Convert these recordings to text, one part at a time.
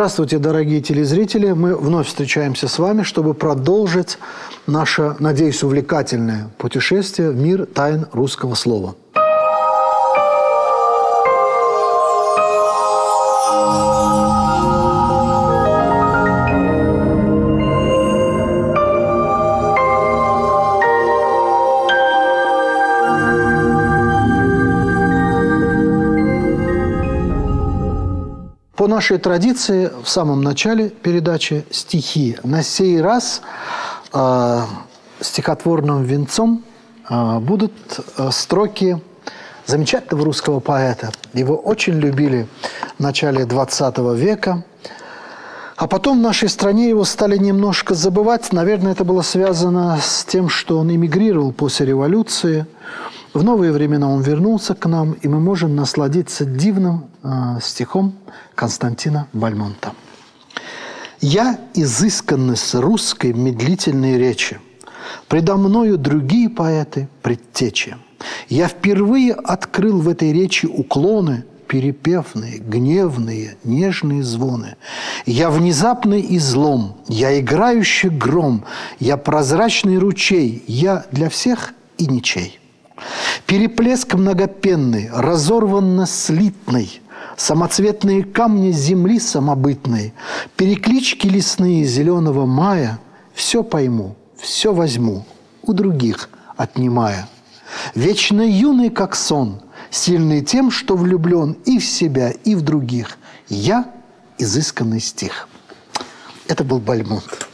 Здравствуйте, дорогие телезрители! Мы вновь встречаемся с вами, чтобы продолжить наше, надеюсь, увлекательное путешествие в мир тайн русского слова. По нашей традиции, в самом начале передачи стихи. На сей раз стихотворным венцом будут строки замечательного русского поэта. Его очень любили в начале XX века. А потом в нашей стране его стали немножко забывать. Наверное, это было связано с тем, что он эмигрировал после революции. В новые времена он вернулся к нам, и мы можем насладиться дивным стихом Константина Бальмонта. «Я изысканность русской медлительной речи, предо мною другие поэты предтечи. Я впервые открыл в этой речи уклоны, перепевные, гневные, нежные звоны. Я внезапный излом, я играющий гром, я прозрачный ручей, я для всех и ничей. Переплеск многопенный, разорванно-слитный, самоцветные камни земли самобытной, переклички лесные зеленого мая, все пойму, все возьму, у других отнимая. Вечно юный, как сон, сильный тем, что влюблен и в себя, и в других. Я – изысканный стих». Это был Бальмонт.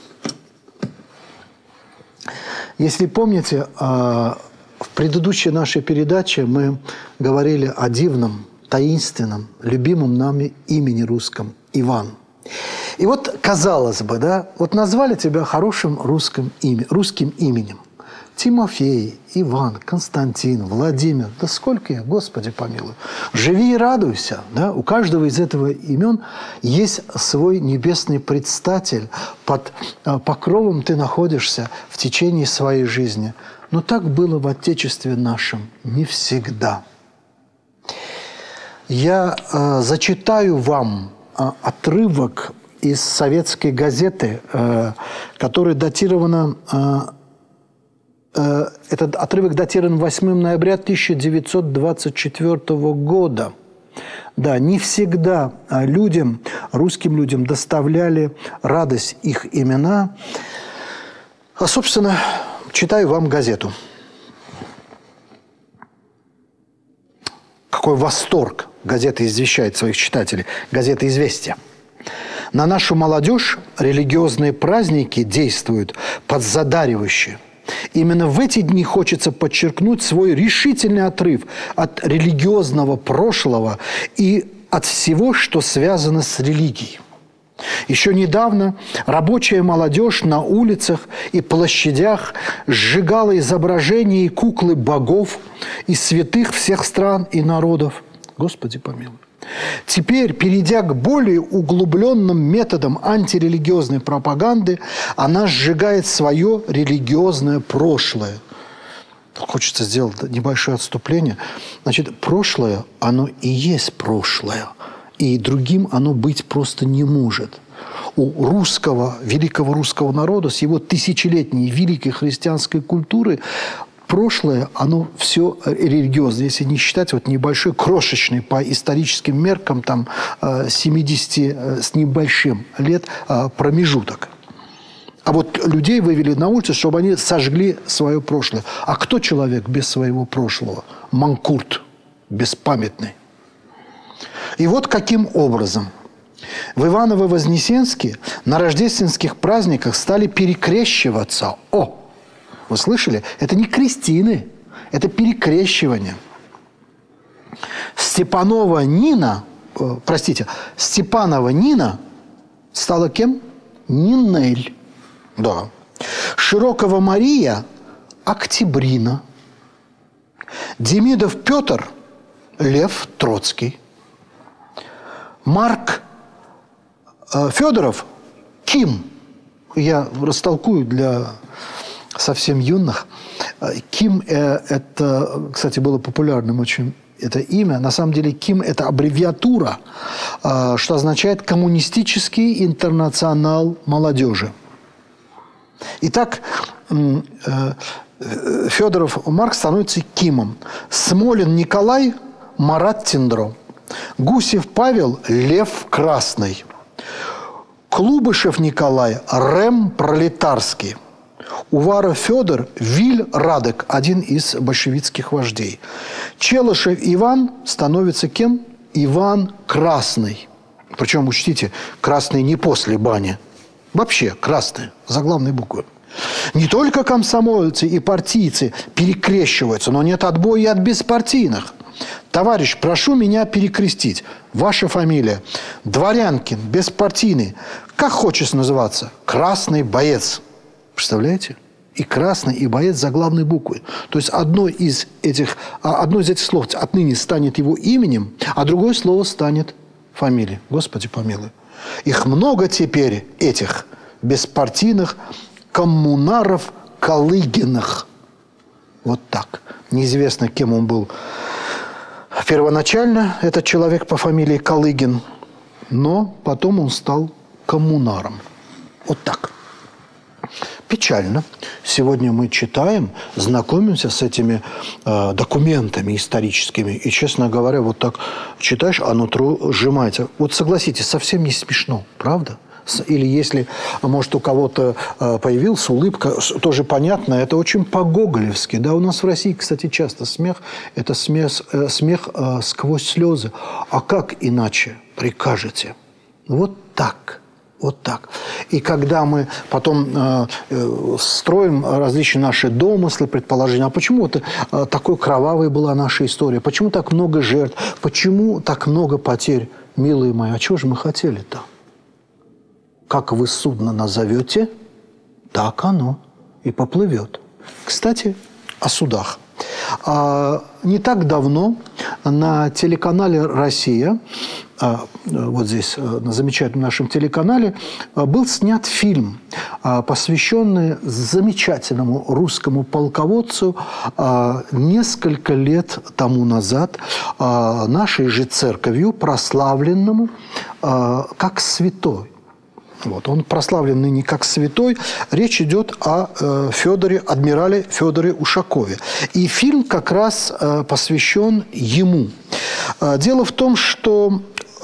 Если помните, в предыдущей нашей передаче мы говорили о дивном, таинственном, любимом нами имени русском – Иван. И вот, казалось бы, да, вот назвали тебя хорошим русским именем. Тимофей, Иван, Константин, Владимир. Да сколько их, Господи помилуй. Живи и радуйся. Да? У каждого из этого имен есть свой небесный предстатель. Под покровом ты находишься в течение своей жизни. Но так было в Отечестве нашем не всегда. Я зачитаю вам отрывок из советской газеты, который датирована... Этот отрывок датирован 8 ноября 1924 года. Да, не всегда людям, русским людям доставляли радость их имена. А, собственно, читаю вам газету. Какой восторг газета извещает своих читателей. Газета «Известия». На нашу молодежь религиозные праздники действуют подзадаривающе. Именно в эти дни хочется подчеркнуть свой решительный отрыв от религиозного прошлого и от всего, что связано с религией. Еще недавно рабочая молодежь на улицах и площадях сжигала изображения и куклы богов и святых всех стран и народов. Господи помилуй. Теперь, перейдя к более углубленным методам антирелигиозной пропаганды, она сжигает свое религиозное прошлое. Хочется сделать небольшое отступление. Значит, прошлое, оно и есть прошлое. И другим оно быть просто не может. У русского, великого русского народа с его тысячелетней великой христианской культурой прошлое, оно все религиозное, если не считать вот небольшой, крошечный по историческим меркам, там, 70 с небольшим лет промежуток. А вот людей вывели на улицу, чтобы они сожгли свое прошлое. А кто человек без своего прошлого? Манкурт, беспамятный. И вот каким образом в Иваново-Вознесенске на рождественских праздниках стали перекрещиваться. Вы слышали? Это не крестины, это перекрещивание. Степанова Нина стала кем? Нинель. Да. Широкова Мария – Октябрина. Демидов Петр – Лев Троцкий. Марк Федоров – Ким. Я растолкую для совсем юных. Ким это, кстати, было популярным очень это имя. На самом деле Ким – это аббревиатура, что означает «Коммунистический интернационал молодежи». Итак, Федоров Марк становится Кимом. Смолин Николай – Марат Тиндро. Гусев Павел – Лев Красный. Клубышев Николай – Рэм Пролетарский. Уваров Федор – Виль Радек, один из большевистских вождей. Челышев Иван становится кем? Иван Красный. Причем, учтите, красный не после бани. Вообще красный, заглавной буквы. Не только комсомольцы и партийцы перекрещиваются, но нет отбоя и от беспартийных. Товарищ, прошу меня перекрестить. Ваша фамилия. Дворянкин, беспартийный. Как хочешь называться? Красный боец. Представляете? И красный, и боец заглавной буквы. То есть одно из этих слов отныне станет его именем, а другое слово станет фамилией. Господи помилуй. Их много теперь, этих беспартийных коммунаров Калыгиных. Вот так. Неизвестно, кем он был первоначально, этот человек по фамилии Калыгин, но потом он стал коммунаром. Вот так. Печально. Сегодня мы читаем, знакомимся с этими документами историческими. И, честно говоря, вот так читаешь, а нутро сжимается. Вот согласитесь, совсем не смешно, правда? Или если, может, у кого-то появилась улыбка, тоже понятно, это очень по-гоголевски. Да, у нас в России, кстати, часто смех – это смех сквозь слезы. А как иначе прикажете? Вот так. Вот так. И когда мы потом строим различные наши домыслы, предположения, а почему такой кровавой была наша история, почему так много жертв, почему так много потерь, милые мои, а чего же мы хотели-то? Как вы судно назовете, так оно и поплывет. Кстати, о судах. Не так давно на телеканале «Россия», вот здесь, на замечательном нашем телеканале, был снят фильм, посвященный замечательному русскому полководцу несколько лет тому назад нашей же церковью, прославленному как святой. Вот, он прославлен ныне как святой. Речь идет о адмирале Федоре Ушакове. И фильм как раз посвящен ему. Дело в том, что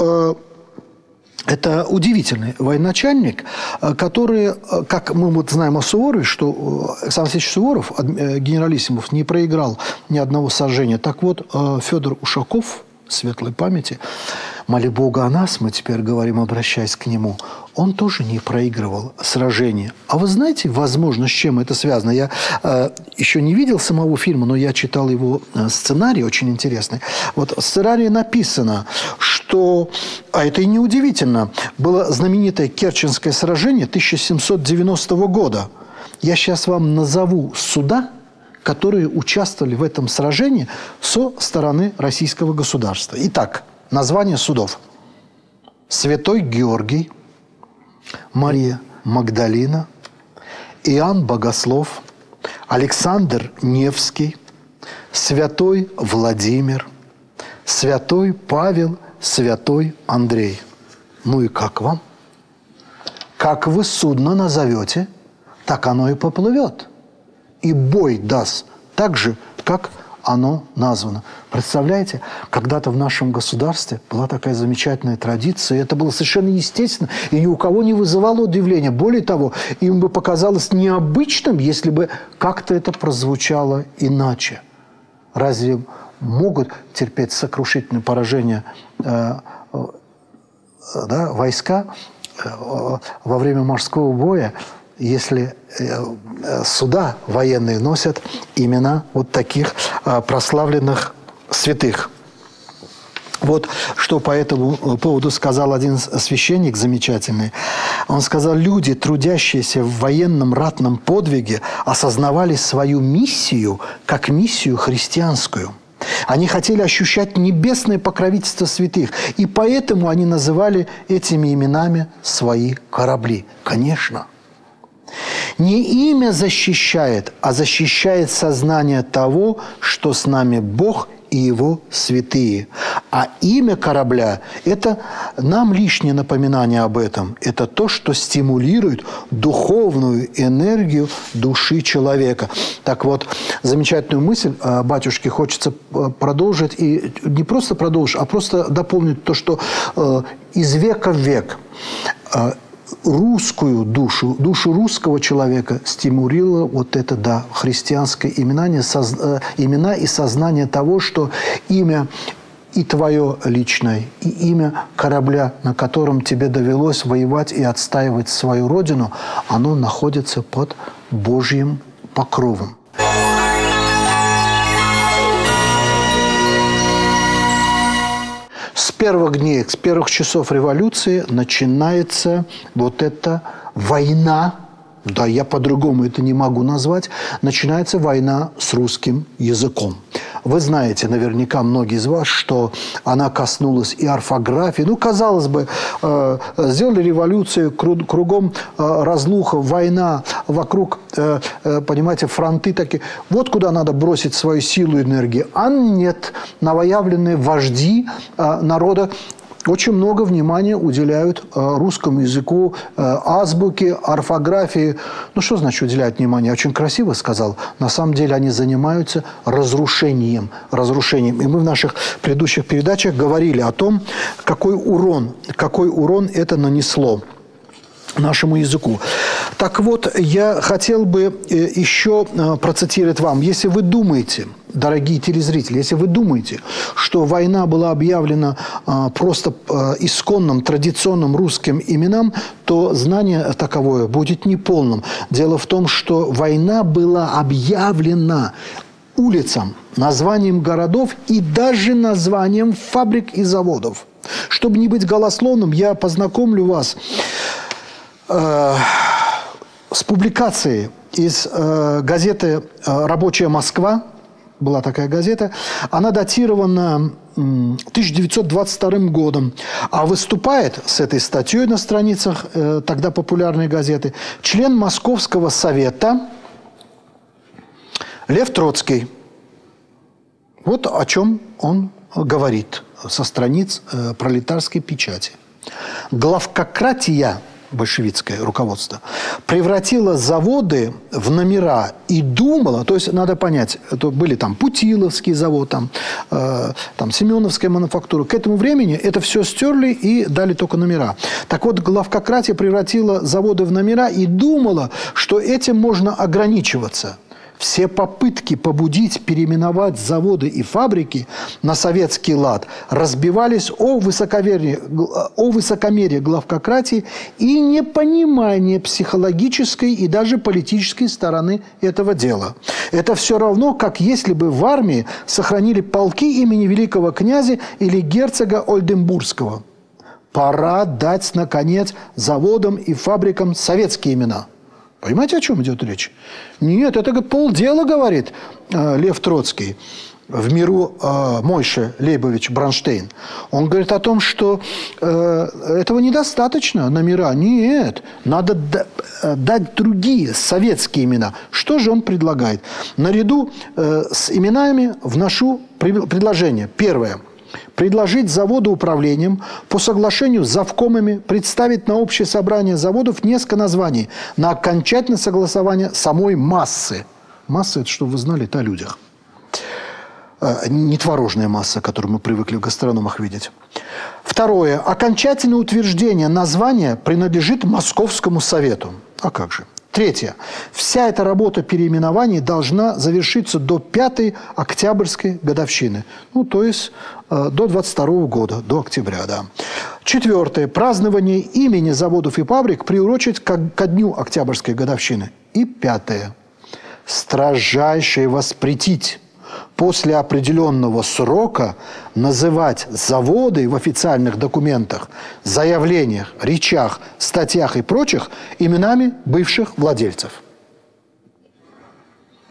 это удивительный военачальник, который, как мы вот знаем о Суворове, что Александр Алексеевич Суворов, генералиссимус, не проиграл ни одного сражения. Так вот, Федор Ушаков, светлой памяти, моли Бога о нас, мы теперь говорим, обращаясь к нему, он тоже не проигрывал сражения. А вы знаете, возможно, с чем это связано? Я еще не видел самого фильма, но я читал его сценарий, очень интересный. Вот в сценарии написано, что, а это и не удивительно, было знаменитое Керченское сражение 1790 года. Я сейчас вам назову суда, которые участвовали в этом сражении со стороны российского государства. Итак, название судов. Святой Георгий, Мария Магдалина, Иоанн Богослов, Александр Невский, Святой Владимир, Святой Павел, Святой Андрей. Ну и как вам? Как вы судно назовете, так оно и поплывет. И бой даст так же, как оно названо. Представляете, когда-то в нашем государстве была такая замечательная традиция, и это было совершенно естественно, и ни у кого не вызывало удивления. Более того, им бы показалось необычным, если бы как-то это прозвучало иначе. Разве могут терпеть сокрушительное поражение войска во время морского боя, если суда военные носят имена вот таких прославленных святых? Вот что по этому поводу сказал один священник замечательный. Он сказал, люди, трудящиеся в военном ратном подвиге, осознавали свою миссию как миссию христианскую. Они хотели ощущать небесное покровительство святых, и поэтому они называли этими именами свои корабли. Конечно. Не имя защищает, а защищает сознание того, что с нами Бог и Его святые. А имя корабля – это нам лишнее напоминание об этом. Это то, что стимулирует духовную энергию души человека. Так вот, замечательную мысль, батюшки, хочется продолжить. И не просто продолжить, а просто дополнить то, что из века в век русскую душу, душу русского человека стимулировало вот это, да, христианское имена и сознание того, что имя и твое личное, и имя корабля, на котором тебе довелось воевать и отстаивать свою родину, оно находится под Божьим покровом. С первых дней, с первых часов революции начинается вот эта война, да, я по-другому это не могу назвать, начинается война с русским языком. Вы знаете, наверняка многие из вас, что она коснулась и орфографии. Ну, казалось бы, сделали революцию, кругом разлуха, война, вокруг, понимаете, фронты такие. Вот куда надо бросить свою силу и энергию. А нет, новоявленные вожди народа очень много внимания уделяют русскому языку, азбуке, орфографии. Ну, что значит уделяют внимание? Я очень красиво сказал. На самом деле они занимаются разрушением. И мы в наших предыдущих передачах говорили о том, какой урон это нанесло нашему языку. Так вот, я хотел бы еще процитировать вам. Если вы думаете, дорогие телезрители, если вы думаете, что война была объявлена просто исконным, традиционным русским именам, то знание таковое будет неполным. Дело в том, что война была объявлена улицам, названием городов и даже названием фабрик и заводов. Чтобы не быть голословным, я познакомлю вас с публикацией из газеты «Рабочая Москва». Была такая газета. Она датирована 1922 годом. А выступает с этой статьей на страницах тогда популярной газеты член Московского совета Лев Троцкий. Вот о чем он говорит со страниц пролетарской печати. Главкократия, большевистское руководство, превратило заводы в номера и думала, то есть надо понять, это были там Путиловский завод, там Семеновская мануфактура. К этому времени это все стерли и дали только номера. Так вот, главкократия превратила заводы в номера и думала, что этим можно ограничиваться. Все попытки побудить переименовать заводы и фабрики на советский лад разбивались о высокомерие главкократии и непонимание психологической и даже политической стороны этого дела. Это все равно, как если бы в армии сохранили полки имени великого князя или герцога Ольденбургского. Пора дать, наконец, заводам и фабрикам советские имена. Понимаете, о чем идет речь? Нет, это полдела, говорит Лев Троцкий, в миру Мойше Лейбович Бронштейн. Он говорит о том, что этого недостаточно, номера. Нет, надо дать другие советские имена. Что же он предлагает? Наряду с именами вношу предложение. Первое. Предложить заводу управлением по соглашению с завкомами представить на общее собрание заводов несколько названий на окончательное согласование самой массы. Масса – это, чтобы вы знали, это о людях. Не творожная масса, которую мы привыкли в гастрономах видеть. Второе. Окончательное утверждение названия принадлежит Московскому совету. А как же? Третье. Вся эта работа переименований должна завершиться до 5-й Октябрьской годовщины. Ну, то есть до 22-го года, до октября, да. Четвертое. Празднование имени заводов и фабрик приурочить ко дню Октябрьской годовщины. И пятое. Строжайше воспретить после определенного срока называть заводы в официальных документах, заявлениях, речах, статьях и прочих именами бывших владельцев.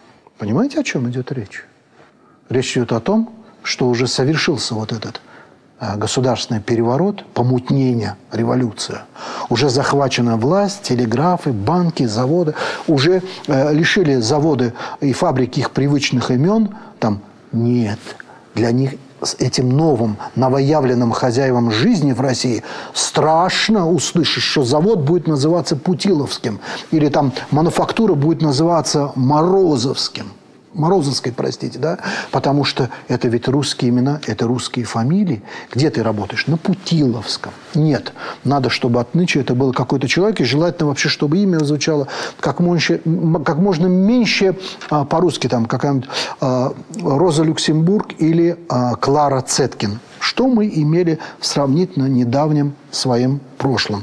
Понимаете, о чем идет речь? Речь идет о том, что уже совершился вот этот государственный переворот, помутнение, революция. Уже захвачена власть, телеграфы, банки, заводы. Уже лишили заводы и фабрики их привычных имен. Там нет. Для них с этим новым, новоявленным хозяевам жизни в России страшно услышать, что завод будет называться Путиловским. Или там мануфактура будет называться Морозовским. Морозовской, простите, да? Потому что это ведь русские имена, это русские фамилии. Где ты работаешь? На Путиловском. Нет. Надо, чтобы отныне это был какой-то человек, и желательно вообще, чтобы имя звучало как можно меньше по-русски, там какая-нибудь Роза Люксембург или Клара Цеткин. Что мы имели в сравнительно недавнем своем прошлом.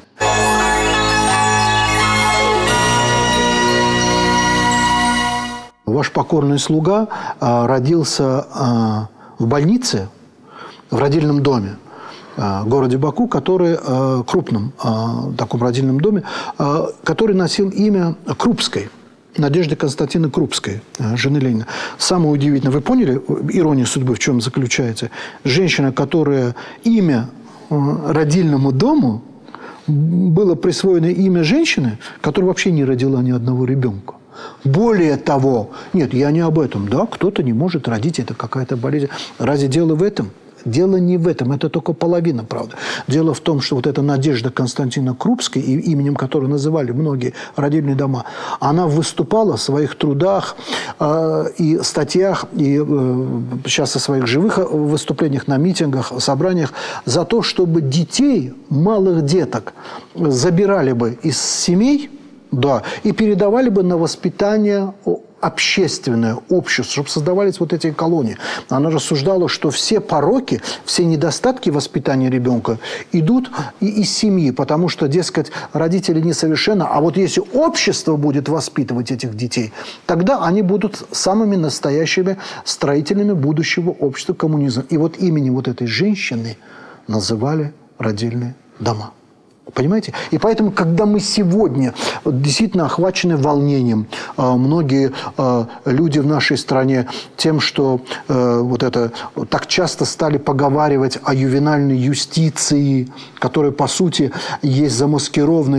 Ваш покорный слуга родился в больнице, в родильном доме, в городе Баку, который крупном таком родильном доме, который носил имя Крупской, Надежды Константиновны Крупской, жены Ленина. Самое удивительное, вы поняли, ирония судьбы в чем заключается? Женщина, которая имя родильному дому было присвоено имя женщины, которая вообще не родила ни одного ребенка. Более того, нет, я не об этом. Да, кто-то не может родить, это какая-то болезнь. Разве дело в этом? Дело не в этом, это только половина, правда. Дело в том, что вот эта Надежда Константиновна Крупская, именем которой называли многие родильные дома, она выступала в своих трудах и статьях, и сейчас в своих живых выступлениях на митингах, собраниях, за то, чтобы детей, малых деток, забирали бы из семей, да, и передавали бы на воспитание общественное, общество, чтобы создавались вот эти колонии. Она рассуждала, что все пороки, все недостатки воспитания ребенка идут из семьи, потому что, дескать, родители несовершенны, а вот если общество будет воспитывать этих детей, тогда они будут самыми настоящими строителями будущего общества коммунизма. И вот именем вот этой женщины называли родильные дома. Понимаете? И поэтому, когда мы сегодня действительно охвачены волнением, многие люди в нашей стране тем, что вот это так часто стали поговаривать о ювенальной юстиции, которая, по сути, есть замаскированная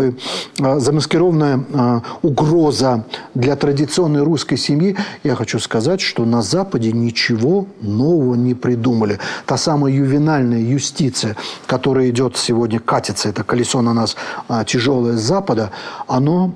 угроза для традиционной русской семьи, я хочу сказать, что на Западе ничего нового не придумали. Та самая ювенальная юстиция, которая идет сегодня, катится, это колесо на нас тяжелое с Запада, оно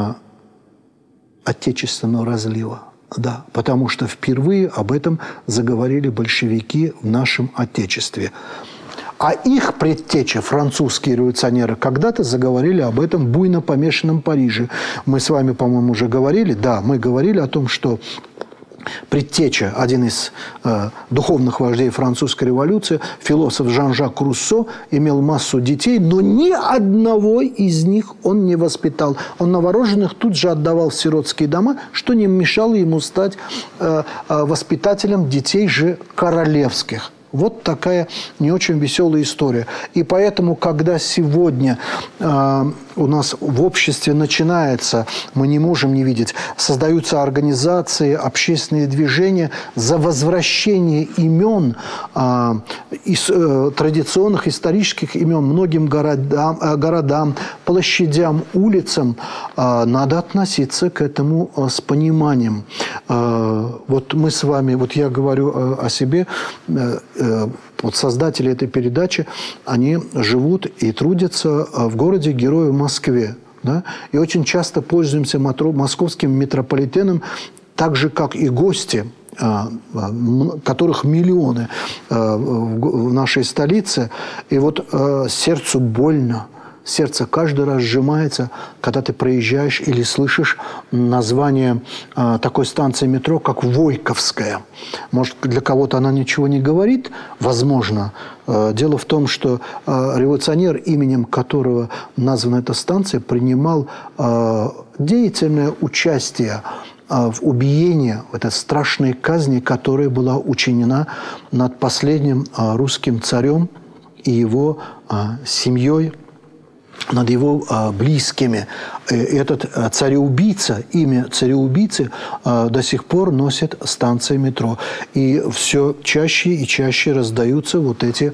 отечественного разлива. Да, потому что впервые об этом заговорили большевики в нашем Отечестве. А их предтечи, французские революционеры, когда-то заговорили об этом буйно помешанном Париже. Мы с вами, по-моему, уже говорили, да, мы говорили о том, что предтеча, один из духовных вождей французской революции, философ Жан-Жак Руссо, имел массу детей, но ни одного из них он не воспитал. Он новорожденных тут же отдавал в сиротские дома, что не мешало ему стать воспитателем детей же королевских. Вот такая не очень веселая история. И поэтому, когда сегодня у нас в обществе начинается, мы не можем не видеть, создаются организации, общественные движения за возвращение имен из традиционных исторических имен многим городам, площадям, улицам, надо относиться к этому с пониманием. Вот мы с вами, вот я говорю о себе, вот создатели этой передачи, они живут и трудятся в городе-герое Москве. Да? И очень часто пользуемся московским метрополитеном, так же, как и гости, которых миллионы в нашей столице. И вот сердцу больно. Сердце каждый раз сжимается, когда ты проезжаешь или слышишь название такой станции метро, как Войковская. Может, для кого-то она ничего не говорит, возможно. Дело в том, что революционер, именем которого названа эта станция, принимал деятельное участие в убиении, в этой страшной казни, которая была учинена над последним русским царем и его семьей, над его близкими. Этот цареубийца, имя цареубийцы до сих пор носит станция метро. И все чаще и чаще раздаются вот эти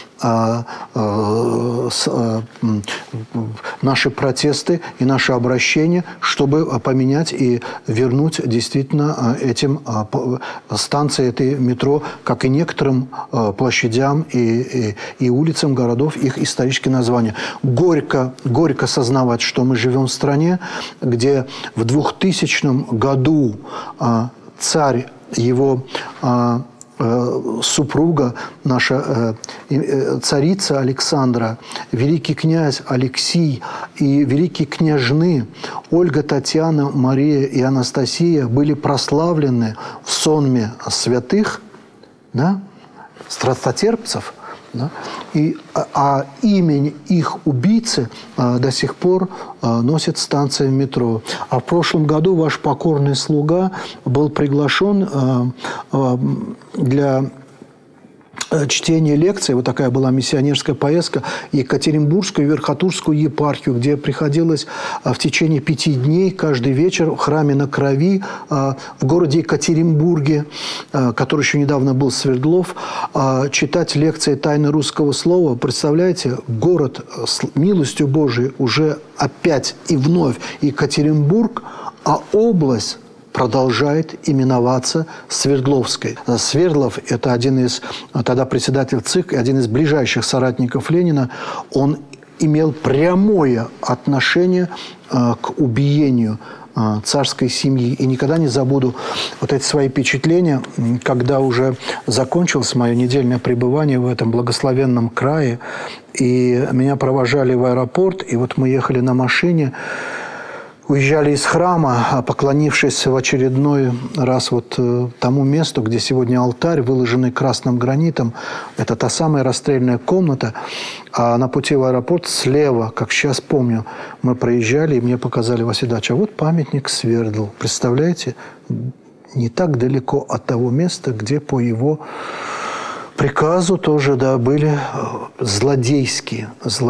наши протесты и наши обращения, чтобы поменять и вернуть действительно этим станции этой метро, как и некоторым площадям и улицам городов, их исторические названия. Горько сознавать, что мы живем в стране, где в 2000 году царь, его супруга, наша царица Александра, великий князь Алексий и великие княжны Ольга, Татьяна, Мария и Анастасия были прославлены в сонме святых, да, страстотерпцев, да, а имя их убийцы до сих пор носит станция метро. А в прошлом году ваш покорный слуга был приглашен для чтение лекций, вот такая была миссионерская поездка, Екатеринбургскую Верхотурскую епархию, где приходилось в течение 5 дней каждый вечер в храме на Крови в городе Екатеринбурге, который еще недавно был Свердлов, читать лекции «Тайны русского слова». Представляете, город с милостью Божией уже опять и вновь Екатеринбург, а область продолжает именоваться Свердловской. Свердлов – это один из, тогда председатель ЦИК, один из ближайших соратников Ленина. Он имел прямое отношение к убиению царской семьи. И никогда не забуду вот эти свои впечатления, когда уже закончилось мое недельное пребывание в этом благословенном крае, и меня провожали в аэропорт, и вот мы ехали на машине, уезжали из храма, поклонившись в очередной раз вот тому месту, где сегодня алтарь, выложенный красным гранитом. Это та самая расстрельная комната. А на пути в аэропорт слева, как сейчас помню, мы проезжали, и мне показали, Василий Ильич, а вот памятник Свердлу. Представляете, не так далеко от того места, где по его приказу тоже, да, были злодейские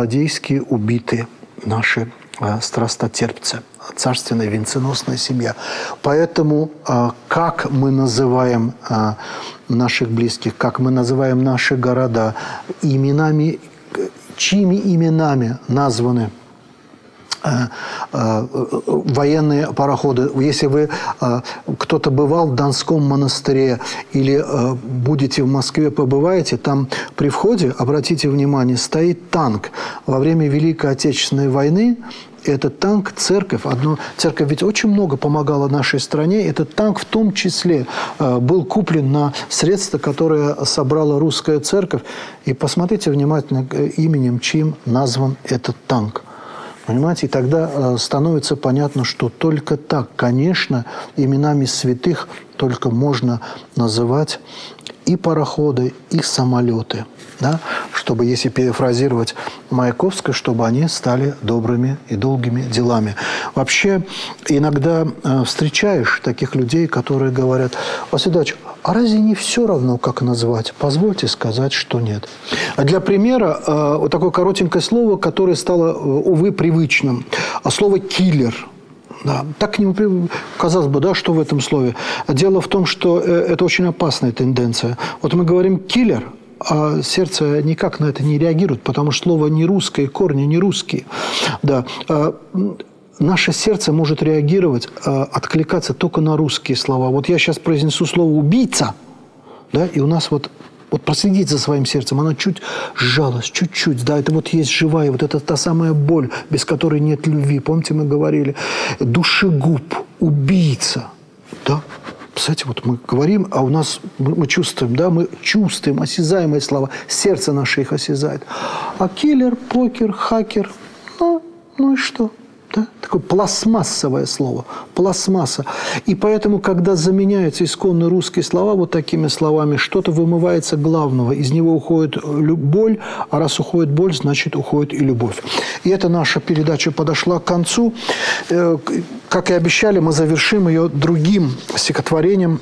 убиты наши страстотерпцы, царственная венценосная семья. Поэтому как мы называем наших близких, как мы называем наши города, именами, чьими именами названы военные пароходы. Если вы кто-то бывал в Донском монастыре или будете в Москве, побываете, там при входе, обратите внимание, стоит танк. Во время Великой Отечественной войны этот танк, церковь ведь очень много помогала нашей стране. Этот танк в том числе был куплен на средства, которые собрала русская церковь. И посмотрите внимательно именем, чьим назван этот танк. Понимаете, и тогда становится понятно, что только так, конечно, именами святых только можно называть и пароходы, и самолеты. Да? Чтобы, если перефразировать Маяковского, чтобы они стали добрыми и долгими делами. Вообще, иногда встречаешь таких людей, которые говорят: Василий Ильич, а разве не все равно, как назвать? Позвольте сказать, что нет. Для примера, вот такое коротенькое слово, которое стало, увы, привычным. Слово «киллер». Да, так к нему, казалось бы, да, что в этом слове? Дело в том, что это очень опасная тенденция. Вот мы говорим «киллер», а сердце никак на это не реагирует, потому что слово не русское, корни не русские. Да. Наше сердце может реагировать, откликаться только на русские слова. Вот я сейчас произнесу слово «убийца», да, и у нас вот проследить за своим сердцем, оно чуть сжалось, чуть-чуть, да, это вот есть живая, вот это та самая боль, без которой нет любви. Помните, мы говорили, душегуб, убийца, да. Кстати, вот мы говорим, а у нас мы чувствуем, да, мы чувствуем осязаемые слова, сердце наше их осязает. А киллер, покер, хакер, ну и что? Да? Такое пластмассовое слово, пластмасса. И поэтому, когда заменяются исконно русские слова вот такими словами, что-то вымывается главного, из него уходит боль, а раз уходит боль, значит уходит и любовь. И эта наша передача подошла к концу. Как и обещали, мы завершим ее другим стихотворением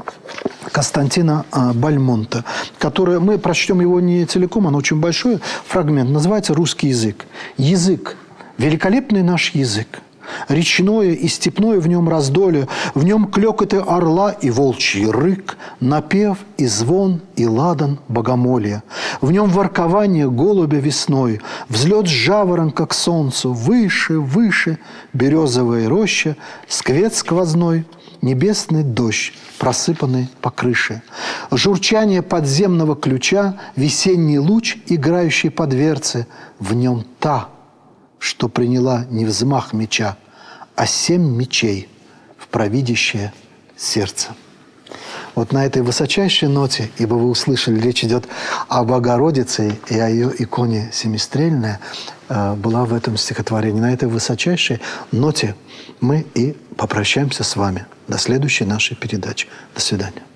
Константина Бальмонта, которое мы прочтем его не целиком, оно очень большой фрагмент, называется «Русский язык». Язык. Великолепный наш язык. Речное и степное в нем раздолье, в нем клёкоты орла и волчий рык, напев и звон и ладан богомолья. В нем воркование голубя весной, взлет жаворонка к солнцу, выше, выше березовая роща, сквет сквозной, небесный дождь, просыпанный по крыше. Журчание подземного ключа, весенний луч, играющий по дверце, в нем та, что приняла не взмах меча, а 7 мечей в провидящее сердце. Вот на этой высочайшей ноте, ибо вы услышали, речь идет о Богородице и о ее иконе семистрельная, была в этом стихотворении. На этой высочайшей ноте мы и попрощаемся с вами. До следующей нашей передачи. До свидания.